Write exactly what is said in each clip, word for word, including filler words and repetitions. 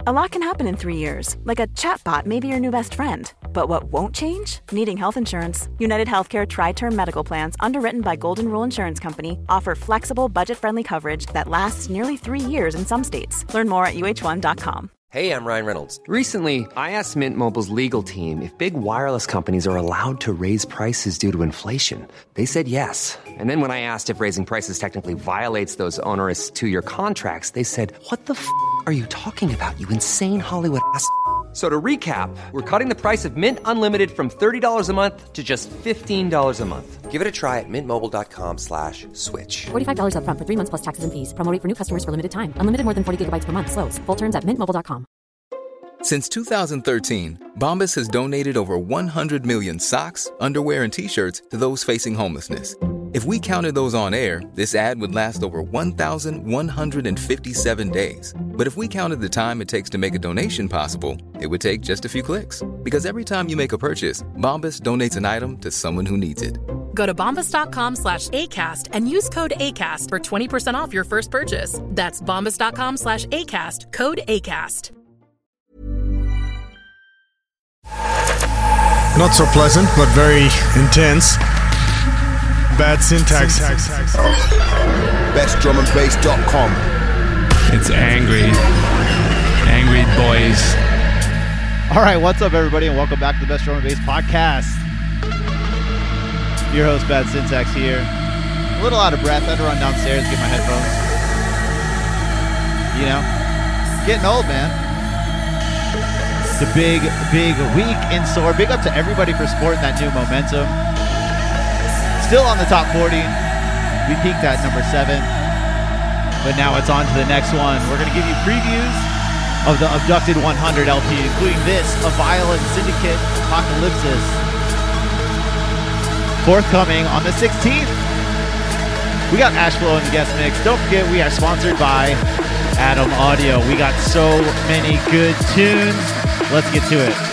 A lot can happen in three years, like a chatbot may be your new best friend. But what won't change? Needing health insurance. United Healthcare Tri-Term Medical Plans, underwritten by Golden Rule Insurance Company, offer flexible, budget-friendly coverage that lasts nearly three years in some states. Learn more at U H one dot com. Hey, I'm Ryan Reynolds. Recently, I asked Mint Mobile's legal team if big wireless companies are allowed to raise prices due to inflation. They said yes. And then when I asked if raising prices technically violates those onerous two-year contracts, they said, what the f*** are you talking about, you insane Hollywood ass f- So to recap, we're cutting the price of Mint Unlimited from thirty dollars a month to just fifteen dollars a month. Give it a try at mintmobile.com slash switch. forty-five dollars up front for three months plus taxes and fees. Promo rate for new customers for limited time. Unlimited more than forty gigabytes per month. Slows full terms at mint mobile dot com. Since two thousand thirteen, Bombas has donated over one hundred million socks, underwear, and T-shirts to those facing homelessness. If we counted those on air, this ad would last over one thousand one hundred fifty-seven days. But if we counted the time it takes to make a donation possible, it would take just a few clicks. Because every time you make a purchase, Bombas donates an item to someone who needs it. Go to bombas.com slash ACAST and use code ACAST for twenty percent off your first purchase. That's bombas.com slash ACAST, code ACAST. Not so pleasant, but very intense. Bad syntax. best drum and bass dot com. It's angry. Angry boys. All right, what's up, everybody, and welcome back to the Best Drum and Bass Podcast. Your host, Bad Syntax, here. A little out of breath. I had to run downstairs, get my headphones. You know, getting old, man. It's a big, big week in store. Big up to everybody for sporting that new momentum. Still on the top forty. We peaked at number seven. But now it's on to the next one. We're going to give you previews of the Abducted one hundred L P, including this, A Violent Syndicate Apocalypsis. Forthcoming on the sixteenth. We got Ashflow in the guest mix. Don't forget, we are sponsored by Adam Audio. We got so many good tunes. Let's get to it.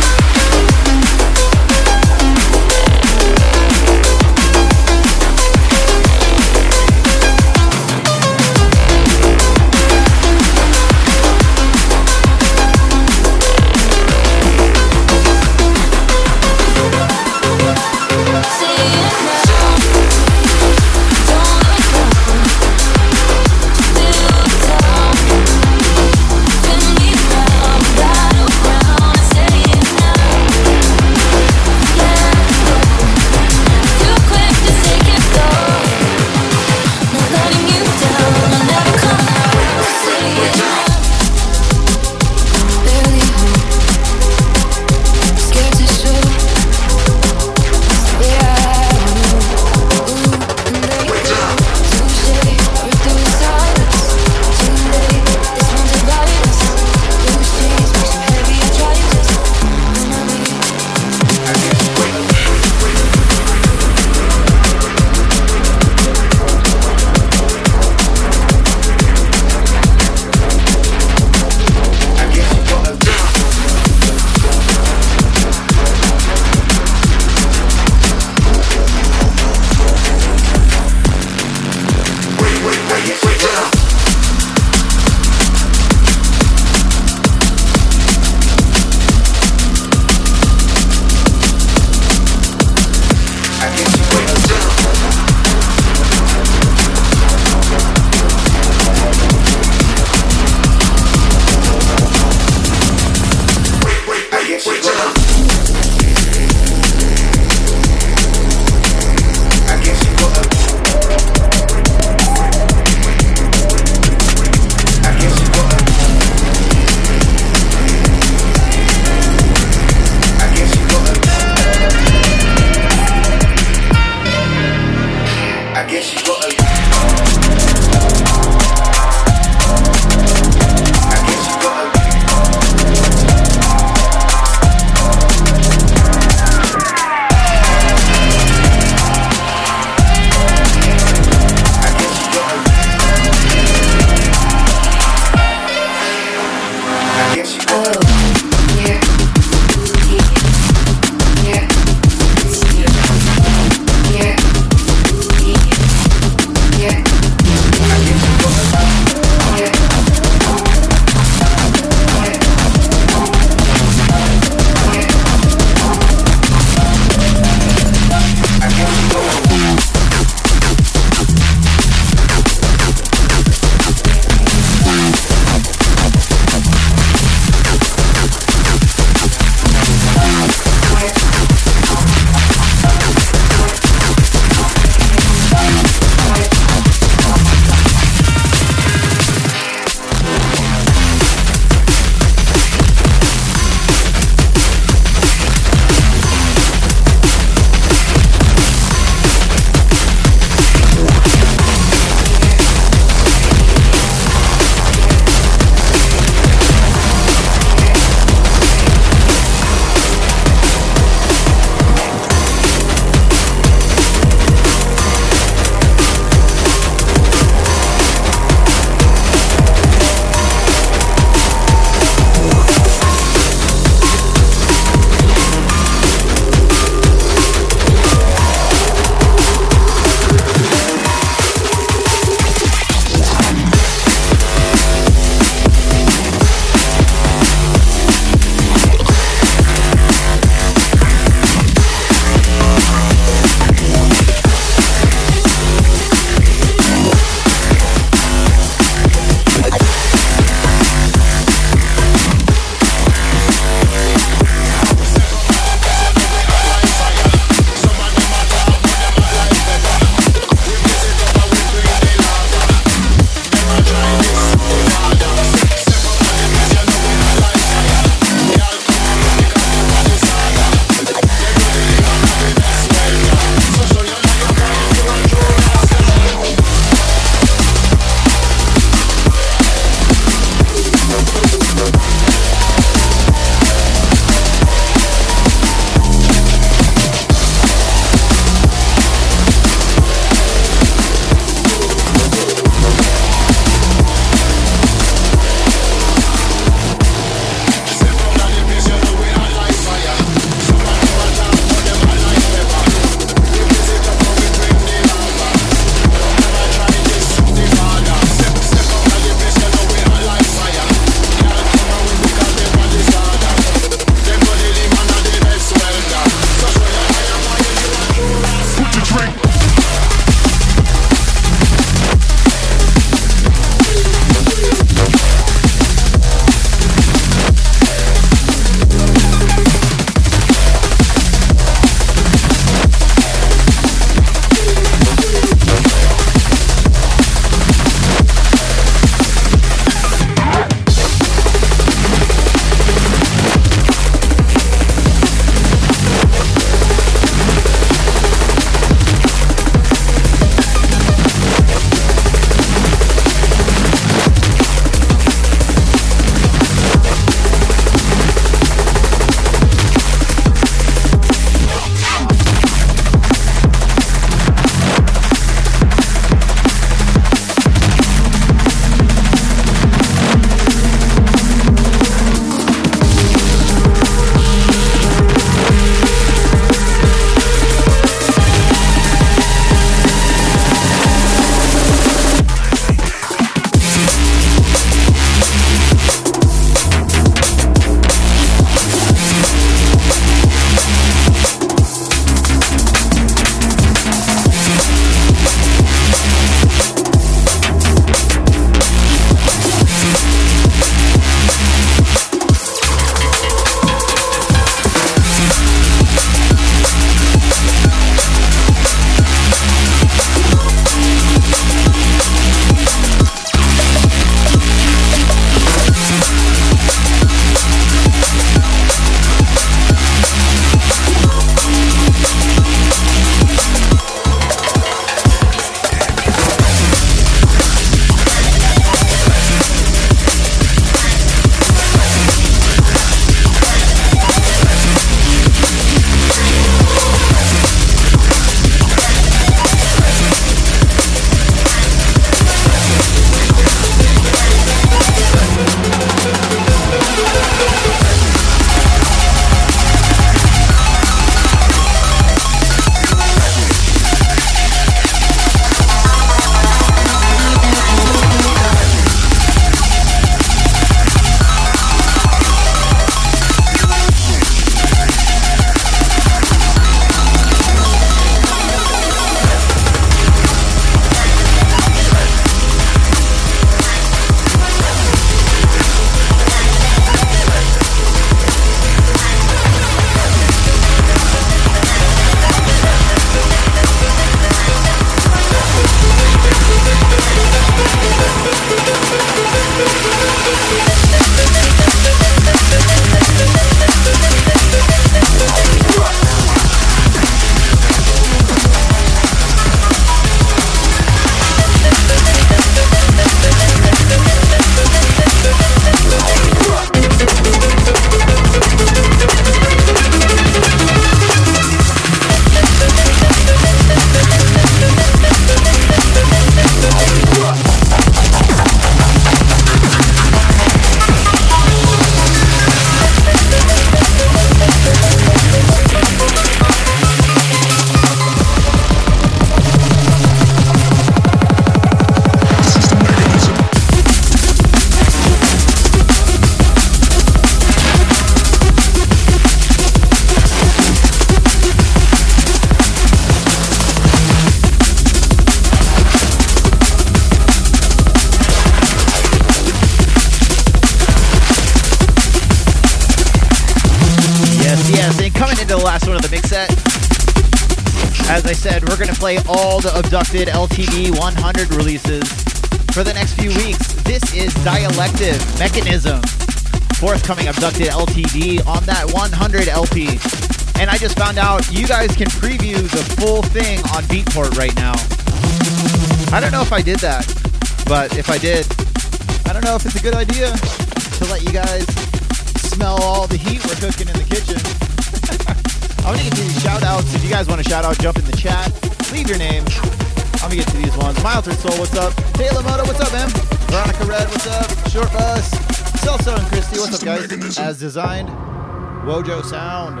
As I said, we're going to play all the Abducted L T D one hundred releases for the next few weeks. This is Dialective Mechanism, forthcoming Abducted L T D on that one hundred L P. And I just found out you guys can preview the full thing on Beatport right now. I don't know if I did that, but if I did, I don't know if it's a good idea to let you guys smell all the heat we're cooking in the kitchen. I'm going to get to these shout-outs. If you guys want to shout-out, jump in the chat. Leave your name. I'm going to get to these ones. Mild Soul, what's up? Taylor Moto, what's up, man? Veronica Red, what's up? Short Bus. Celso and Christy, what's up, guys? As Designed. Wojo Sound.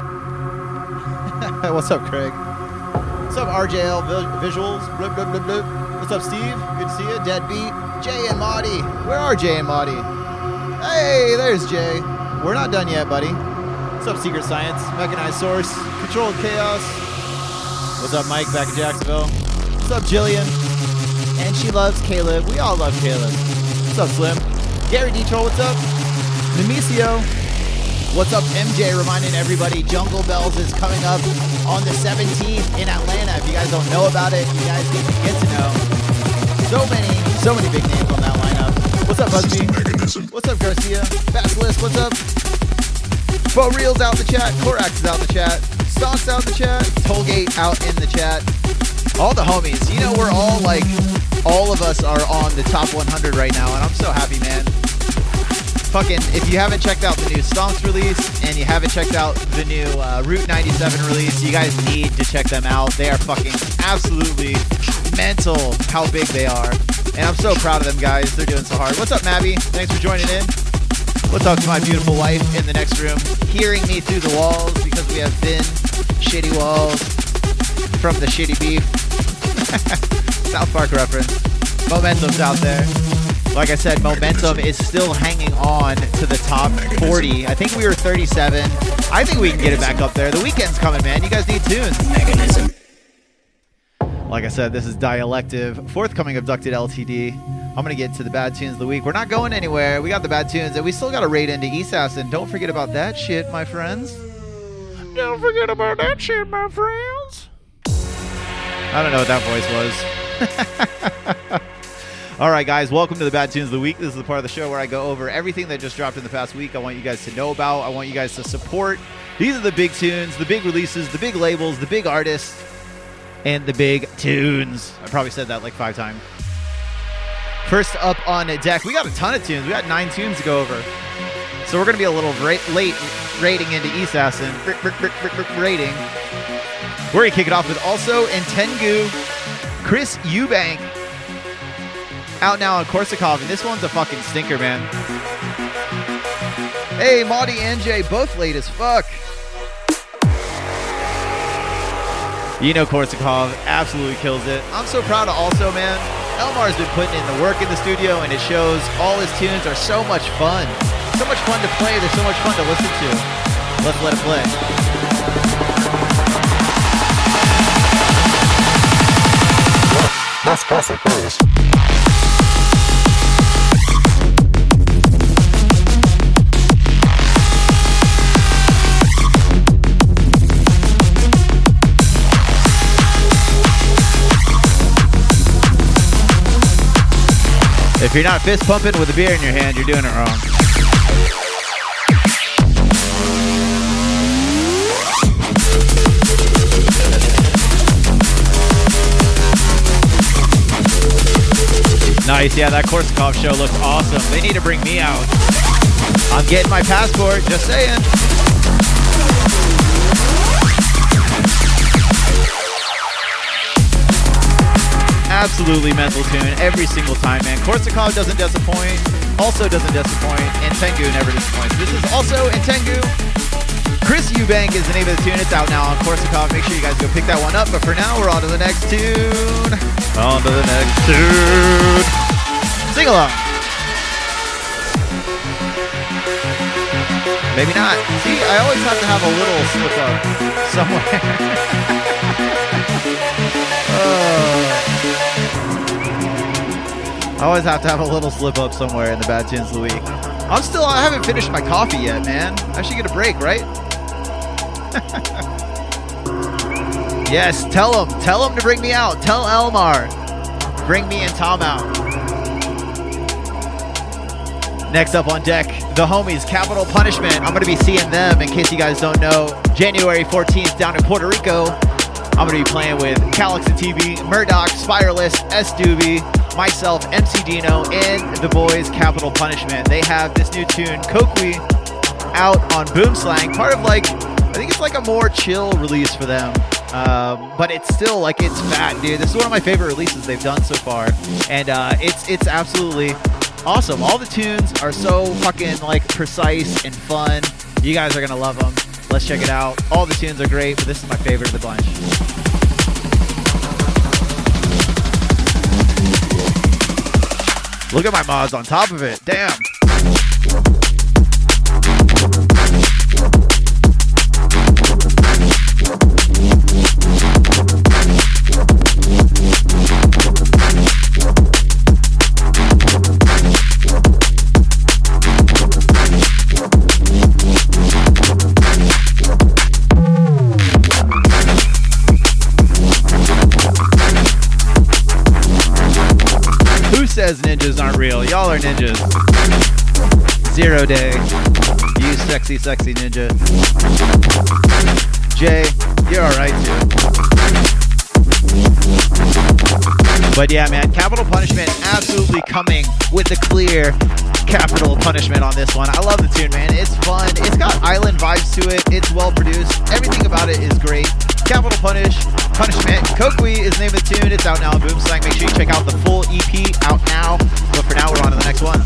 What's up, Craig? What's up, R J L Visuals? Blip, blip, blip, blip. What's up, Steve? Good to see you. Deadbeat. Jay and Marty. Where are Jay and Marty? Hey, there's Jay. We're not done yet, buddy. What's up, Secret Science? Mechanized Source. Controlled Chaos. What's up, Mike, back in Jacksonville? What's up, Jillian? And she loves Caleb. We all love Caleb. What's up, Slim? Gary Detroit, what's up? Nemesio. What's up, M J? Reminding everybody, Jungle Bells is coming up on the seventeenth in Atlanta. If you guys don't know about it, you guys need to get to know. So many, so many big names on that lineup. What's up, Busby? What's up, Garcia? Basilisk, what's up? Bo Reel's out in the chat. Korax is out in the chat. Stonks out in the chat. Tollgate out in the chat. All the homies. You know, we're all like, all of us are on the top one hundred right now, and I'm so happy, man. Fucking, if you haven't checked out the new Stonks release, and you haven't checked out the new uh, Route ninety-seven release, you guys need to check them out. They are fucking absolutely mental how big they are. And I'm so proud of them, guys. They're doing so hard. What's up, Mabby? Thanks for joining in. What's up to my beautiful wife in the next room, hearing me through the walls because we have thin, shitty walls from the shitty beef. South Park reference. Momentum's out there. Like I said, Momentum is still hanging on to the top forty. I think we were thirty-seven. I think we can get it back up there. The weekend's coming, man. You guys need tunes. Mechanism. Like I said, this is Dialective, forthcoming Abducted L T D. I'm going to get to the bad tunes of the week. We're not going anywhere. We got the bad tunes, and we still got to raid into Assassin. Don't forget about that shit, my friends. Don't forget about that shit, my friends. I don't know what that voice was. All right, guys, welcome to the bad tunes of the week. This is the part of the show where I go over everything that just dropped in the past week. I want you guys to know about. I want you guys to support. These are the big tunes, the big releases, the big labels, the big artists, and the big tunes. I probably said that like five times. First up on deck, we got a ton of tunes. We got nine tunes to go over. So we're going to be a little ra- late rating into Assassin. R- r- r- r- r- rating. We're going to kick it off with also in Tengu, Chris Eubank. Out now on Korsakov, and this one's a fucking stinker, man. Hey, Maudie and Jay, both late as fuck. You know Korsakov absolutely kills it. I'm so proud of also, man. Elmar's been putting in the work in the studio, and it shows. All his tunes are so much fun. So much fun to play. They're so much fun to listen to. Let's let it play. That's perfect news. If If you're not fist pumping with a beer in your hand, you're doing it wrong. Nice, yeah, that Korsakov show looks awesome. They need to bring me out. I'm getting my passport, just saying. Absolutely mental tune every single time, man. Korsakov doesn't disappoint, also doesn't disappoint, and Tengu never disappoints. This is also in Tengu. Chris Eubank is the name of the tune. It's out now on Korsakov. Make sure you guys go pick that one up. But for now, we're on to the next tune. On to the next tune. Sing along. Maybe not. See, I always have to have a little slip up somewhere. oh. I always have to have a little slip up somewhere in the bad tunes of the week. I'm still, I haven't finished my coffee yet, man. I should get a break, right? Yes, tell him. Tell him to bring me out. Tell Elmar. Bring me and Tom out. Next up on deck, the homies, Capital Punishment. I'm going to be seeing them, in case you guys don't know, January fourteenth down in Puerto Rico. I'm going to be playing with Calix and T V, Murdoch, Spiralist, S. Doobie, myself, M C Dino, and the boys, Capital Punishment. They have this new tune, Kokwi, out on Boomslang. Part of like, I think it's like a more chill release for them. Um, but it's still like, it's fat, dude. This is one of my favorite releases they've done so far. And uh, it's it's absolutely awesome. All the tunes are so fucking like precise and fun. You guys are going to love them. Let's check it out. All the tunes are great, but this is my favorite of the bunch. Look at my mods on top of it. Damn. Says ninjas aren't real. Y'all are ninjas. Zero day. You sexy, sexy ninja. Jay, you're alright too. But yeah, man, Capital Punishment absolutely coming with the clear Capital Punishment on this one. I love the tune, man. It's fun. It's got island vibes to it. It's well produced. Everything about it is great. Capital Punish, Punishment. Kokwi is the name of the tune. It's out now on Boomslang. Make sure you check out the full E P out now. But for now, we're on to the next one.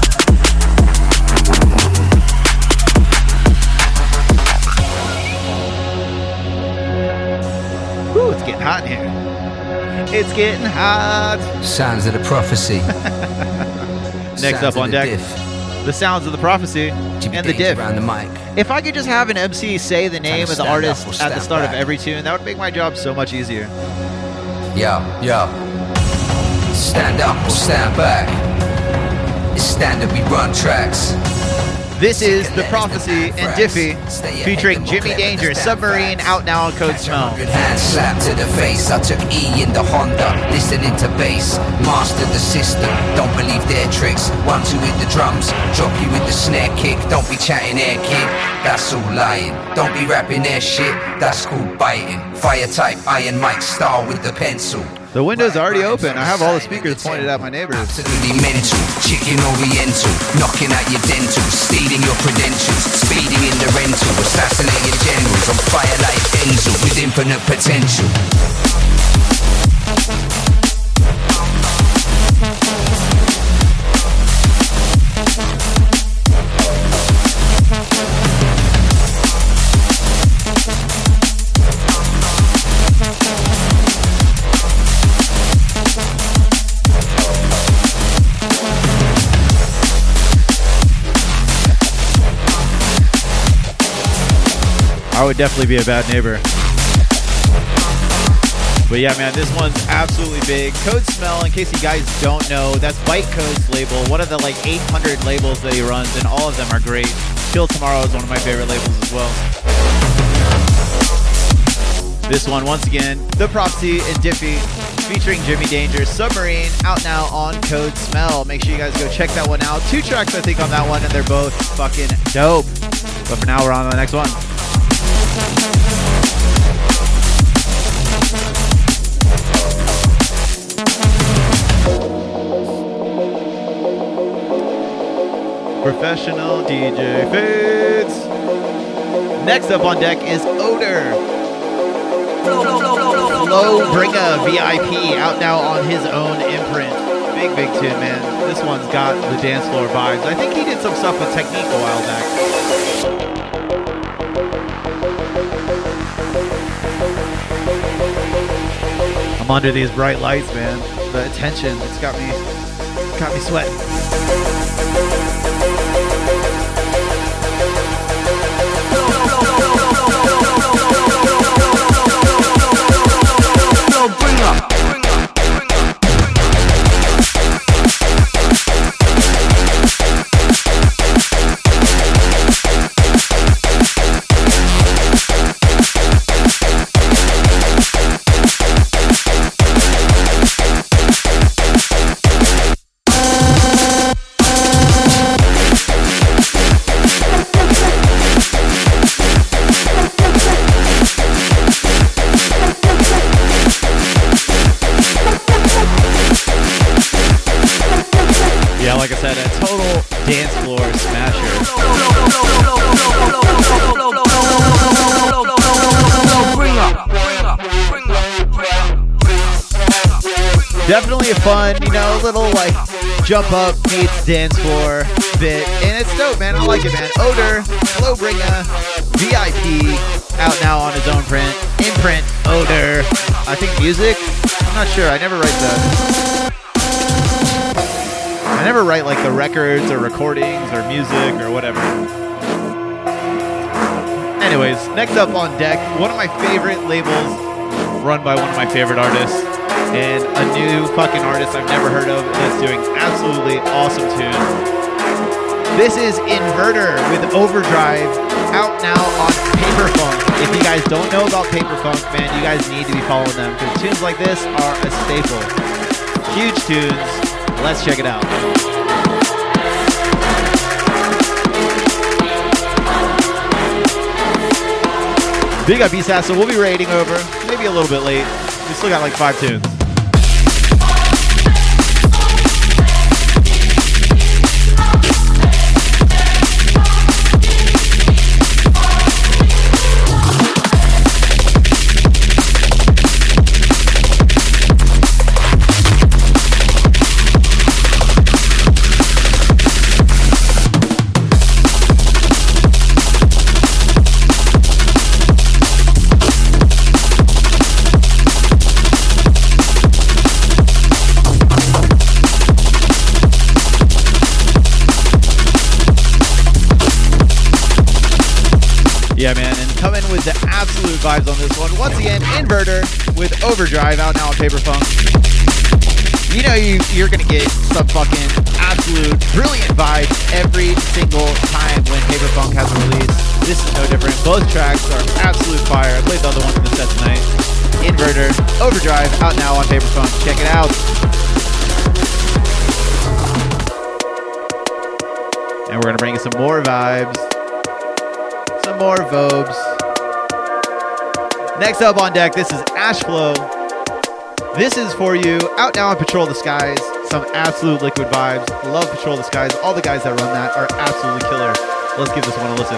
Woo, it's getting hot in here. It's getting hot. Sounds of the Prophecy. Next up on deck, the Sounds of the Prophecy and the diff. Around the mic. If I could just have an M C say the name of the artist at the start of every tune, that would make my job so much easier. Yo, yo. Stand up or stand back. It's standard, we run tracks. This is The Prophecy and Diffie featuring Jimmy Danger, Submarine, out now on Code Smell. Hand slap to the face, I took E in the Honda, listening to bass, mastered the system, don't believe their tricks, one, two with the drums, drop you with the snare kick, don't be chatting air kid, that's all lying, don't be rapping their shit, that's called biting, fire type, iron mic, star with the pencil. The window's already open. I have all the speakers pointed at my neighbors. Absolutely mental, chicken oriental, knocking at your dentals, stealing your credentials, speeding in the rental, assassinating generals, on fire like Enzo with infinite potential. I would definitely be a bad neighbor. But yeah, man, this one's absolutely big. Code Smell, in case you guys don't know, that's Byte Code's label, one of the like eight hundred labels that he runs, and all of them are great. Till Tomorrow is one of my favorite labels as well. This one, once again, The Prophecy and Diffie featuring Jimmy Danger, Submarine, out now on Code Smell. Make sure you guys go check that one out. Two tracks, I think, on that one, and they're both fucking dope. But for now, we're on to the next one. Professional D J Fades. Next up on deck is Odor. Flo Bringa V I P, out now on his own imprint. Big, big tune, man. This one's got the dance floor vibes. I think he did some stuff with Technique a while back. I'm under these bright lights, man. The attention, it's got me, got me sweating. Like I said, a total dance floor smasher. Definitely a fun, you know, little like jump up meets dance floor bit, and it's dope, man. I like it, man. Odor, Flo Bringa, V I P, out now on his own print, imprint. Odor. I think music. I'm not sure. I never write the. I never write like the records or recordings or music or whatever. Anyways, next up on deck, one of my favorite labels run by one of my favorite artists, and a new fucking artist I've never heard of that's doing absolutely awesome tunes. This is Inverter with Overdrive, out now on Paperfunk. If you guys don't know about Paperfunk, man, you guys need to be following them, because tunes like this are a staple. Huge tunes. Let's check it out. Big up East Assa. We'll be rating over. Maybe a little bit late. We still got like five tunes. Yeah, man, and coming with the absolute vibes on this one. Once again, Inverter with Overdrive, out now on Paperfunk. You know you, you're going to get some fucking absolute brilliant vibes every single time when Paperfunk has a release. This is no different. Both tracks are absolute fire. I played the other ones in the set tonight. Inverter, Overdrive, out now on Paperfunk. Check it out. And we're going to bring you some more vibes. Some more Vobes. Next up on deck, this is Ashflow. This is for you, out now on Patrol the Skies. Some absolute liquid vibes. Love Patrol the Skies. All the guys that run that are absolutely killer. Let's give this one a listen.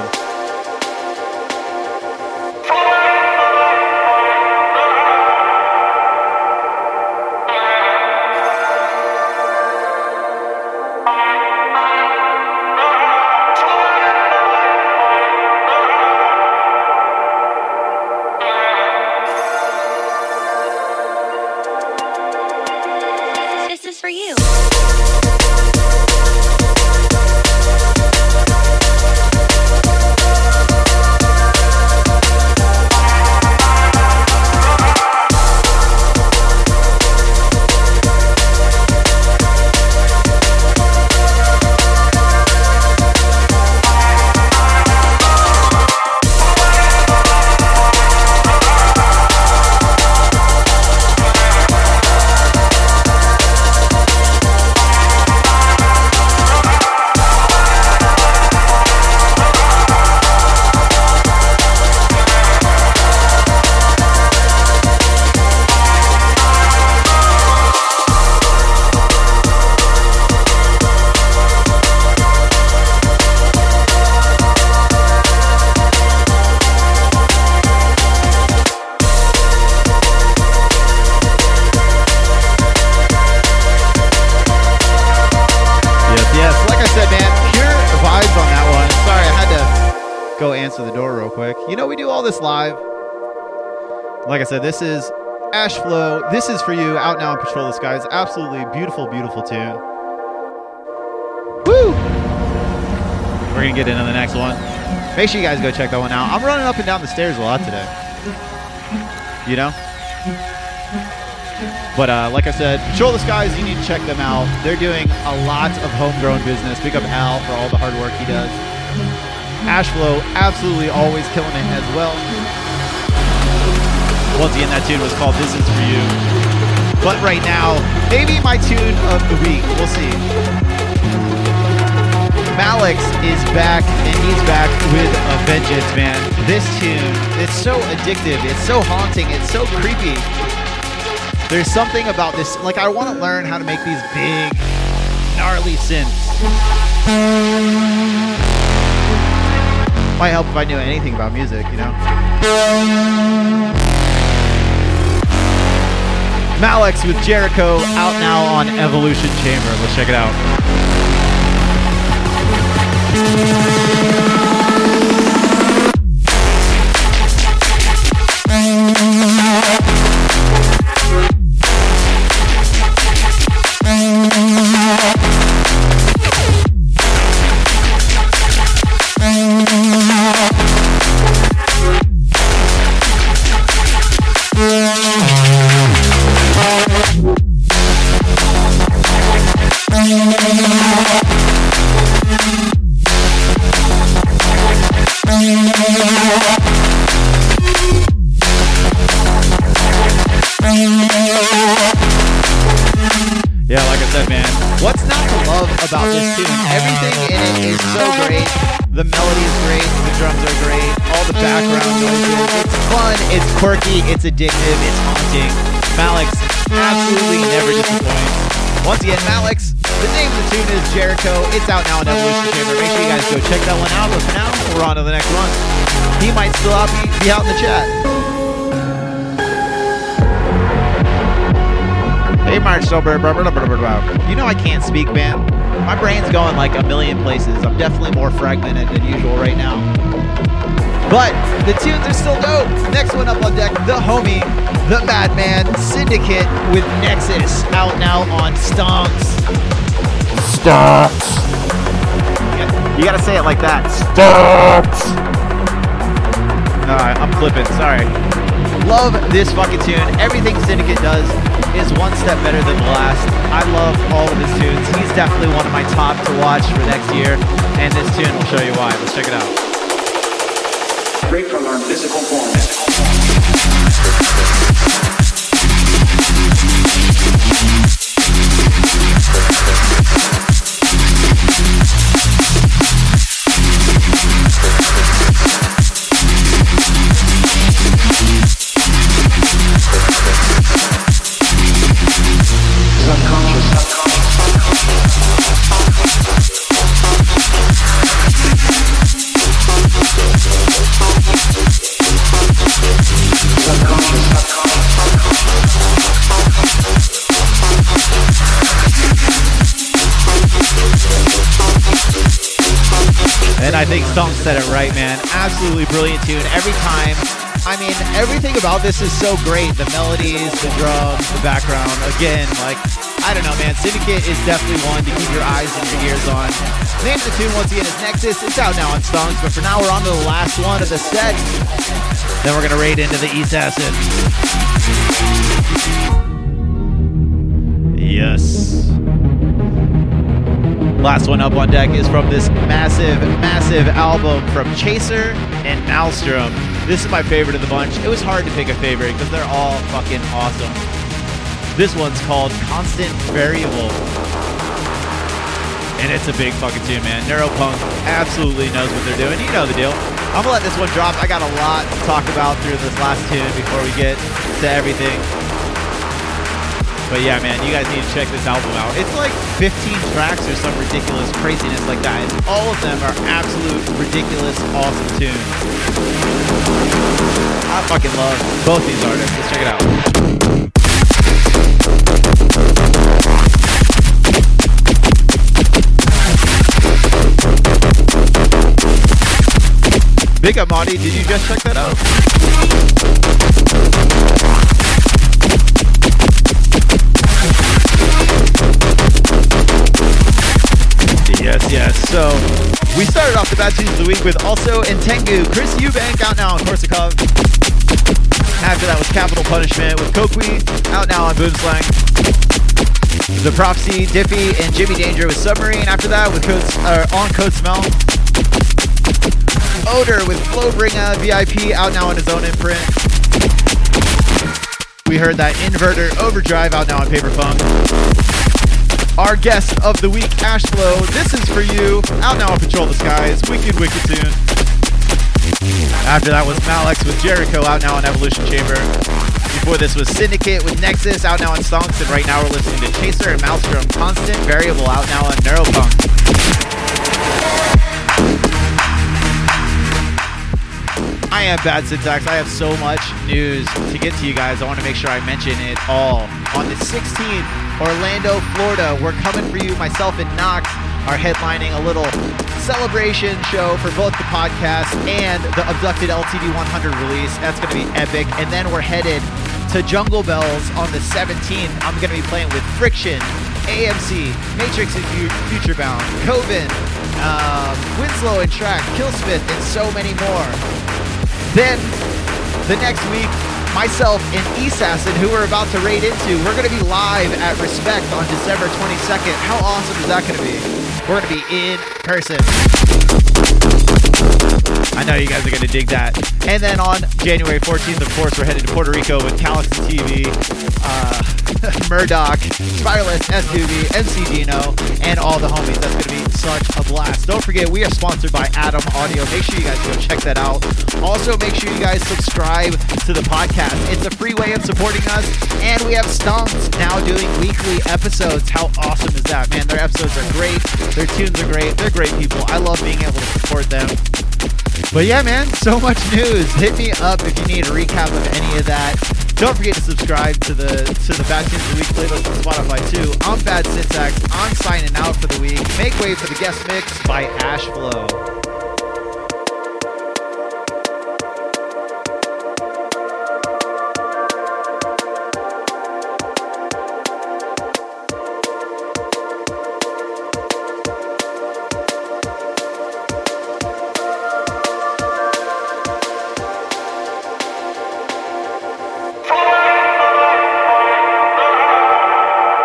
go answer the door real quick. You know, we do all this live. Like I said, this is Ashflow. This is for you. Out Now and Patrol the Skies. Absolutely beautiful, beautiful tune. Woo! We're going to get into the next one. Make sure you guys go check that one out. I'm running up and down the stairs a lot today. You know? But uh, like I said, Patrol the Skies, you need to check them out. They're doing a lot of homegrown business. Big up Al for all the hard work he does. Ashflow, absolutely always killing it as well. Once again, that tune was called This Is For You. But right now, maybe my tune of the week. We'll see. Malix is back, and he's back with a vengeance, man. This tune, it's so addictive. It's so haunting. It's so creepy. There's something about this. Like, I want to learn how to make these big, gnarly synths. Might help if I knew anything about music, you know? Malix with Jericho, out now on Evolution Chamber. Let's check it out. About this tune. Everything in it is so great. The melody is great. The drums are great. All the background noises. It's fun. It's quirky. It's addictive. It's haunting. Malix absolutely never disappoints. Once again, Malix, the name of the tune is Jericho. It's out now on Evolution Chamber. Make sure you guys go check that one out. But for now, we're on to the next one. He might still be, be out in the chat. Hey, Mark Sober. You know I can't speak, man. My brain's going like a million places. I'm definitely more fragmented than usual right now. But the tunes are still dope. Next one up on deck, the homie, the Madman, Syndicate with Nexus, out now on Stonks. Stonks. You gotta, you gotta say it like that. Stonks. Alright, I'm flipping. Sorry. Love this fucking tune. Everything Syndicate does is one step better than the last. I love all of his tunes. He's definitely one of my top to watch for next year, and this tune will show you why. Let's check it out. Break from our physical form. And I think Stonk said it right, man. Absolutely brilliant tune. Every time, I mean, everything about this is so great. The melodies, the drums, the background. Again, like, I don't know, man. Syndicate is definitely one to keep your eyes and your ears on. The name of the tune, once again, is Nexus. It's out now on Stonks, but for now, we're on to the last one of the set. Then we're going to raid into the East Acid. Yes. Last one up on deck is from this massive, massive album from Chaser and Maelstrom. This is my favorite of the bunch. It was hard to pick a favorite because they're all fucking awesome. This one's called Constant Variable. And it's a big fucking tune, man. Neuropunk absolutely knows what they're doing. You know the deal. I'm gonna let this one drop. I got a lot to talk about through this last tune before we get to everything. But yeah, man, you guys need to check this album out. It's like fifteen tracks or some ridiculous craziness like that. And all of them are absolute, ridiculous, awesome tunes. I fucking love both these artists. Let's check it out. Big up, Monty. Did you just check that out? Yes, yes. So we started off the Bad Tunes of the Week with also Intengu, Chris Eubank, out now on Korsakov. After that was Capital Punishment with Kokwi, out now on Boomslang. The Prophecy, Diffie, and Jimmy Danger with Submarine. After that with Code, uh, on Code Smell. Odor with Flowbringer V I P, out now on his own imprint. We heard that Inverter Overdrive, out now on Paper Funk. Our guest of the week, Ashflow, This Is For You, out now on Patrol the Skies, wicked, wicked tune. After that was Malex with Jericho, out now on Evolution Chamber. Before this was Syndicate with Nexus, out now on Stonks, and right now we're listening to Chaser and Maelstrom, Constant Variable, out now on Neuropunk. I am Bad Syntax. I have so much news to get to you guys. I want to make sure I mention it all. On the sixteenth, Orlando, Florida, we're coming for you. Myself and Knox are headlining a little celebration show for both the podcast and the Abducted L T D one hundred release. That's going to be epic. And then we're headed to Jungle Bells on the seventeenth. I'm going to be playing with Friction, A M C, Matrix and Futurebound, Coven, um, Winslow and Track, Killsmith, and so many more. Then, the next week, myself and Assassin, who we're about to raid into, we're going to be live at Respect on December twenty-second. How awesome is that going to be? We're going to be in person. I know you guys are going to dig that. And then on January fourteenth, of course, we're headed to Puerto Rico with Calyx and T V, uh, Murdoch, Spiralist, S two B, M C Dino, and all the homies. That's going to be such a blast. Don't forget, we are sponsored by Atom Audio. Make sure you guys go check that out. Also, make sure you guys subscribe to the podcast. It's a free way of supporting us. And we have Stonks now doing weekly episodes. How awesome is that, man? Their episodes are great. Their tunes are great. They're great people. I love being able to support them. But yeah, man, so much news. Hit me up if you need a recap of any of that. Don't forget to subscribe to the to the Bad Tunes of the Week playlist on Spotify too. I'm Bad Syntax. I'm signing out for the week. Make way for the guest mix by Ashflow.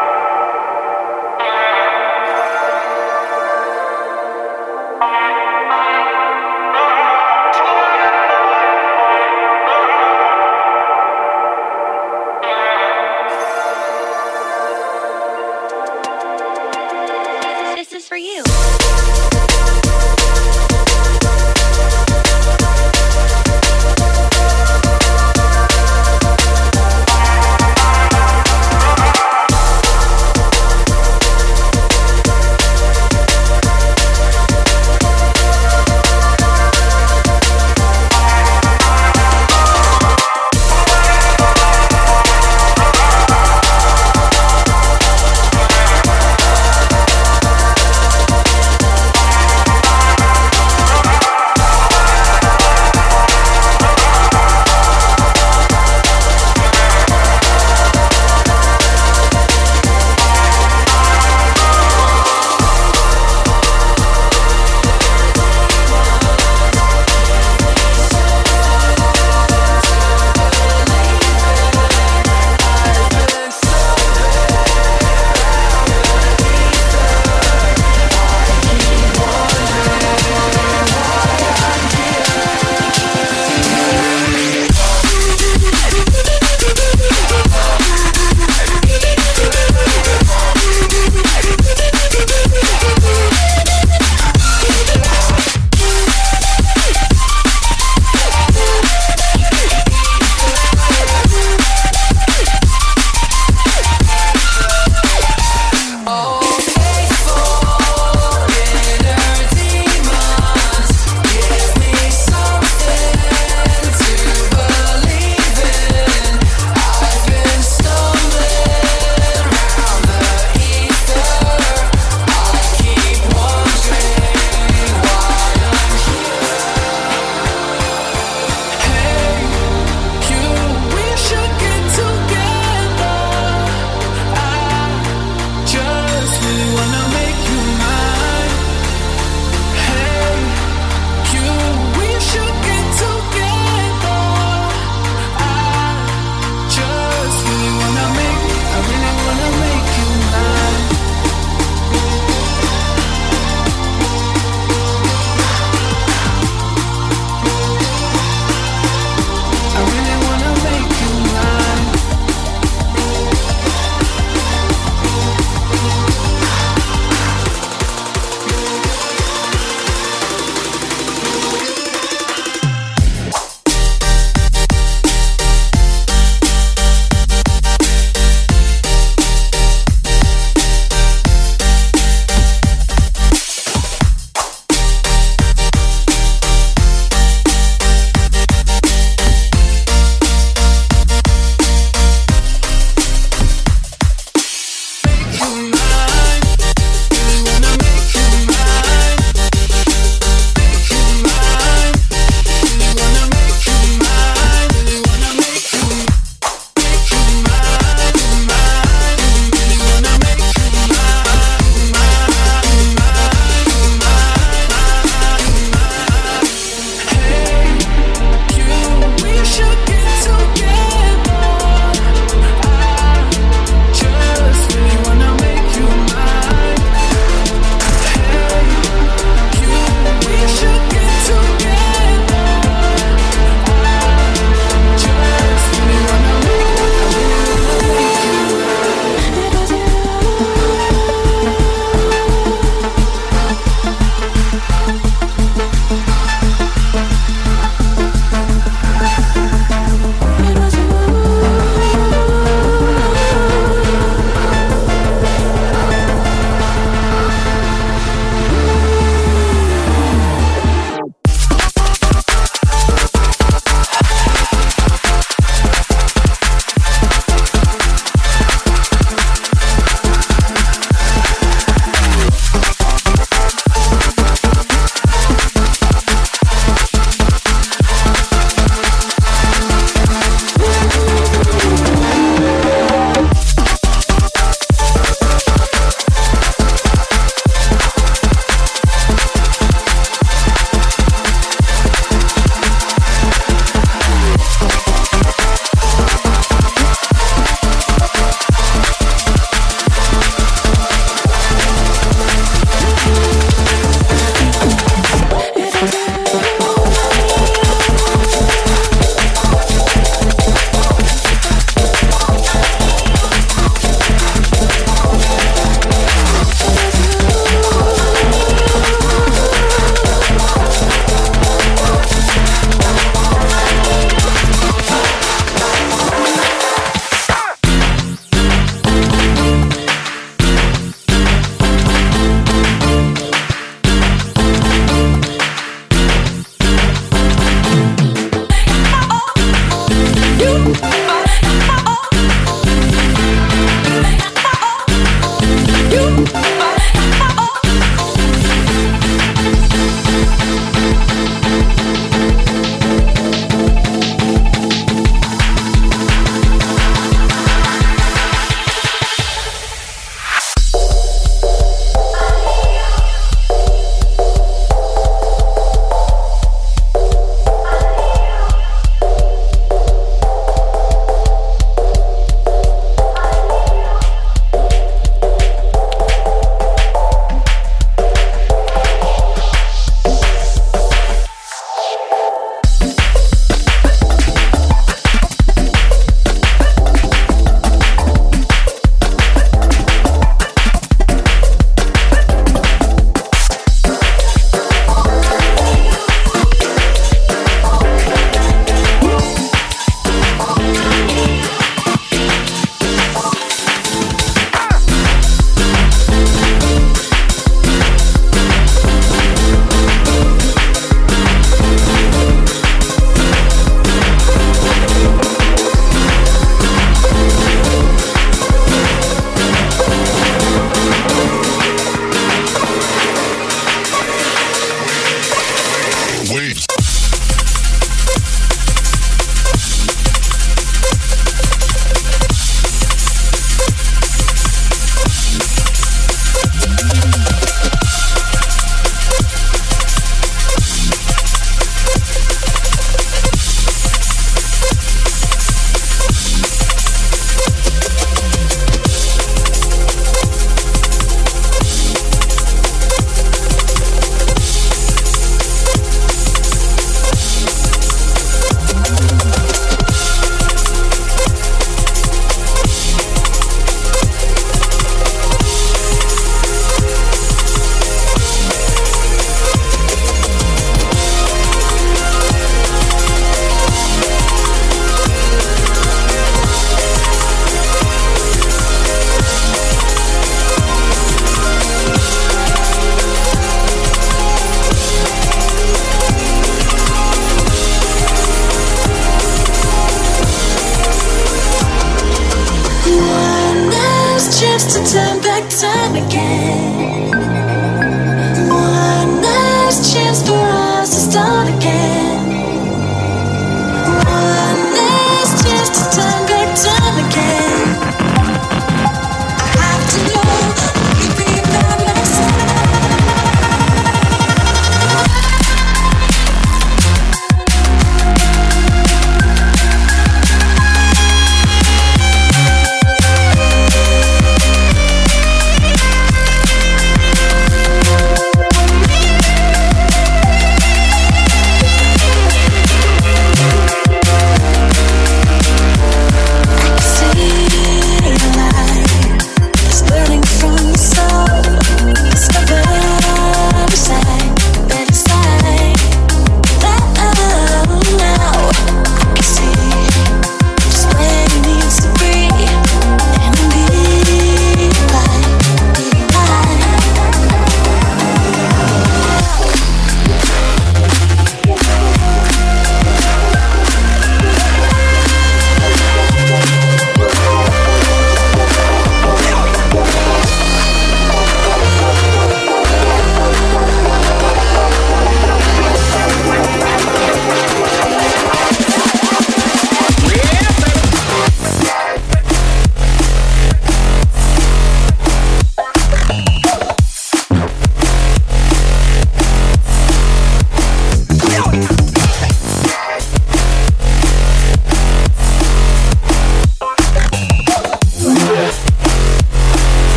Bye.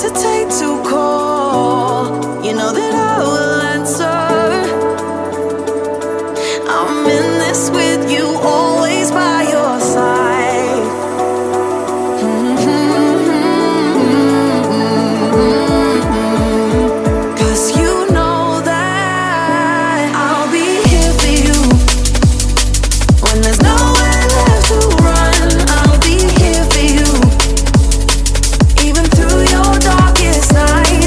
hesitate to call. You know that I will answer. I'm in this with you, always by your side. Mm-hmm. 'Cause you know that I'll be here for you when there's nowhere left to run. I'll be here for you even through your darkest night.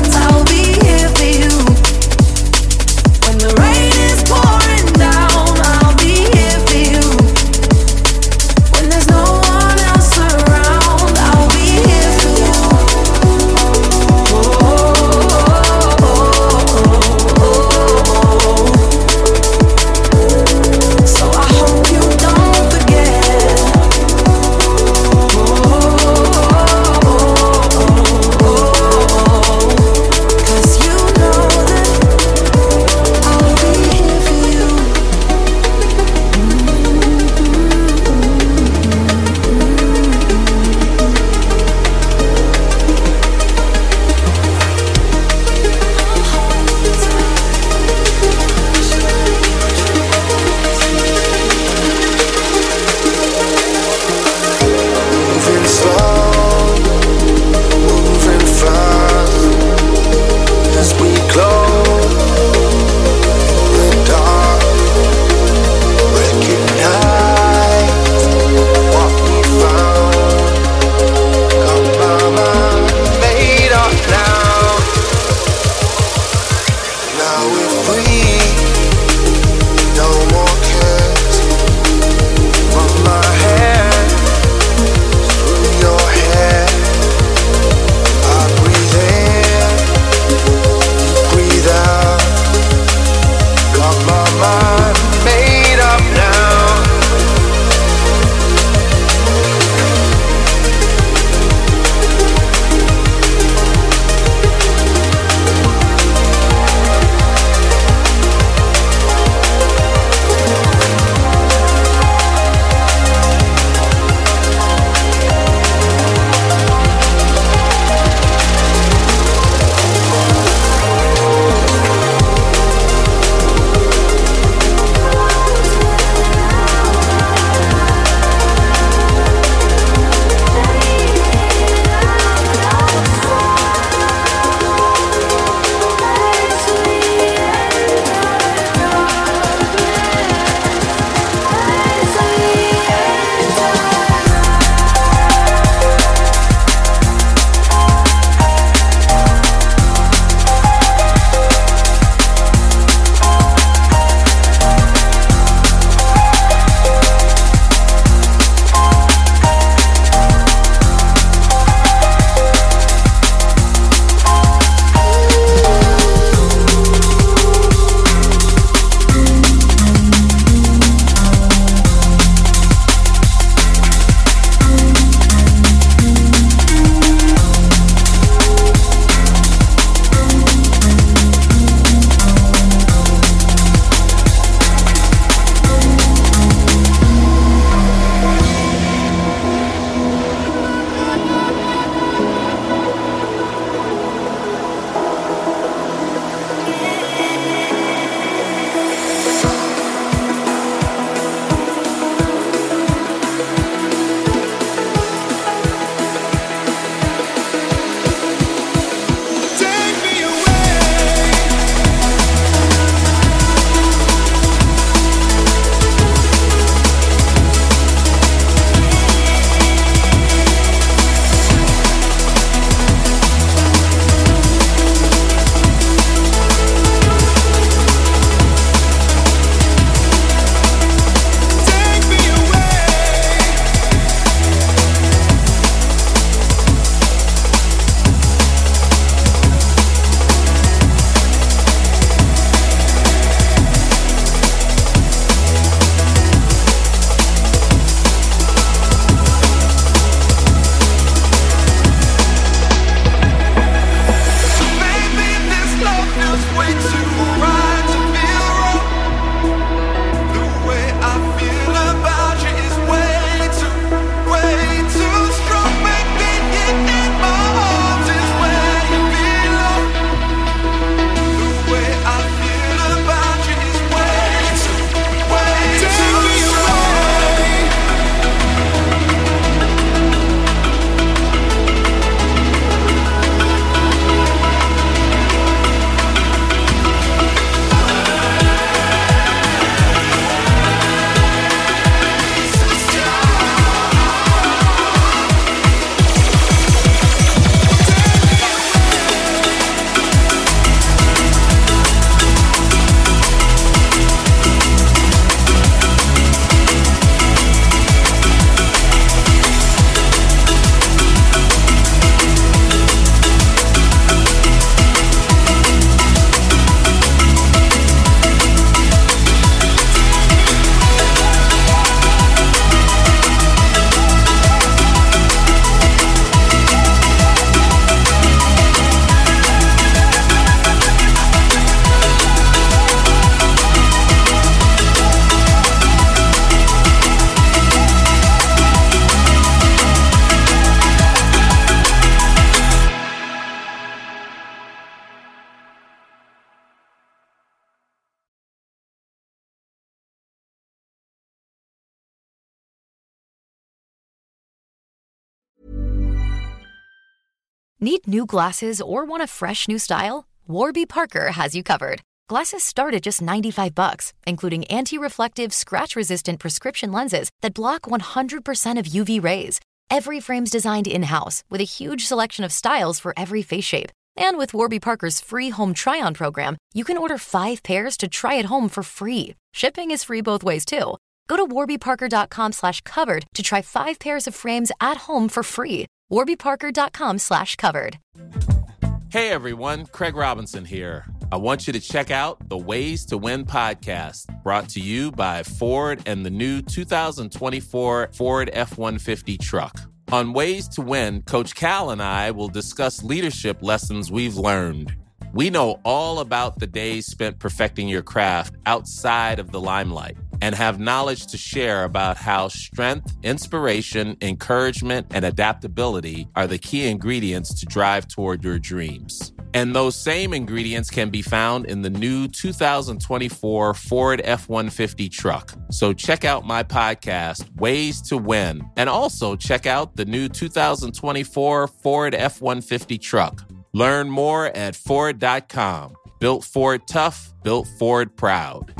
Need new glasses or want a fresh new style? Warby Parker has you covered. Glasses start at just ninety-five bucks, including anti-reflective, scratch-resistant prescription lenses that block one hundred percent of U V rays. Every frame's designed in-house with a huge selection of styles for every face shape. And with Warby Parker's free home try-on program, you can order five pairs to try at home for free. Shipping is free both ways, too. Go to warbyparker.com slash covered to try five pairs of frames at home for free. warbyparker.com slash covered. Hey, everyone. Craig Robinson here. I want you to check out the Ways to Win podcast, brought to you by Ford and the new two thousand twenty-four Ford F one fifty truck. On Ways to Win, Coach Cal and I will discuss leadership lessons we've learned. We know all about the days spent perfecting your craft outside of the limelight and have knowledge to share about how strength, inspiration, encouragement, and adaptability are the key ingredients to drive toward your dreams. And those same ingredients can be found in the new two thousand twenty-four Ford F one fifty truck. So check out my podcast, Ways to Win, and also check out the new two thousand twenty-four Ford F one fifty truck. Learn more at Ford dot com. Built Ford tough, built Ford proud.